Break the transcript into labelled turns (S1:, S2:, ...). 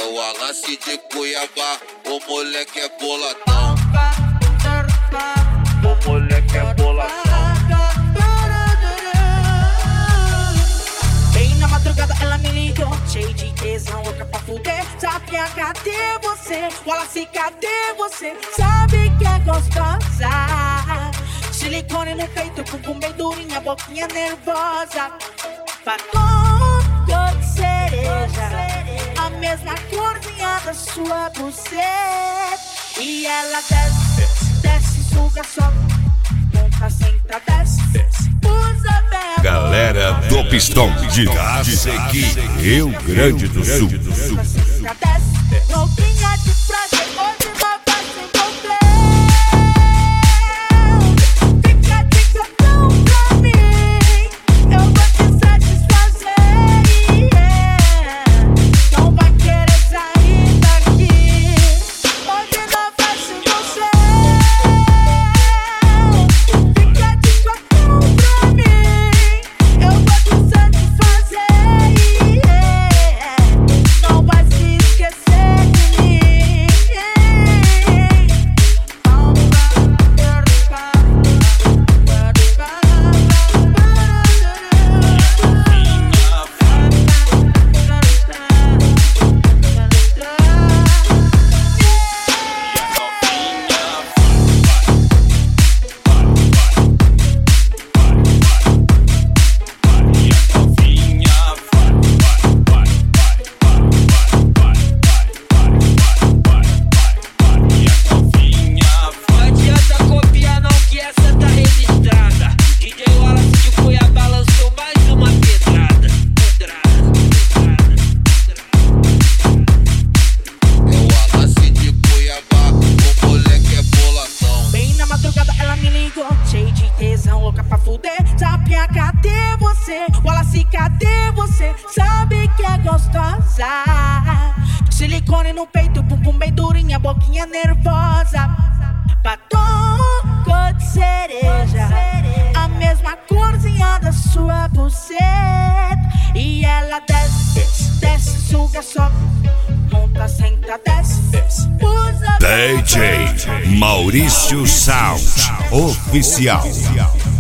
S1: o Alassi de Cuiabá, o moleque é boladão. O moleque é boladão.
S2: Bem na madrugada ela me ligou, cheio de tesão, louca pra fuder. Sabe cadê você? O Alassi, cadê você? Sabe que é gostosa. Silicone no peito, bumbum bem durinha, boquinha nervosa. Batom cor de cereja, a mesma corzinha da sua buceta. E ela desce, desce, suga, sobe, monta, senta, desce, usa bem.
S3: Galera do Pistão de Cacequi, Rio Grande do Sul.
S2: Monta, senta, desce, roupinha de prazer, hoje vai se encontrar. Fica de gatão pra mim, eu vou te satisfazer. Não vai querer sair daqui, hoje não vai sem você. Fica de gatão pra mim, eu vou te satisfazer. Não vai se esquecer de mim.
S4: Não adianta copiar não, que essa tá registrada. DJ Alassi de Cuiabá lançou mais uma pedrada.
S1: É o Alassi de Cuiabá, o moleque é boladão.
S2: Bem na madrugada ela me ligou, cheio de tesão, louca pra fuder. Sabe cadê você? O Alassi, cadê você? Sabe que é gostosa. Silicone no peito, bumbum bem durinha, boquinha nervosa. Batom cor de cereja, a mesma corzinha da sua buceta. E ela desce, desce, suga, sobe, monta, senta, desce, usa
S3: DJ Maurício Sound Oficial.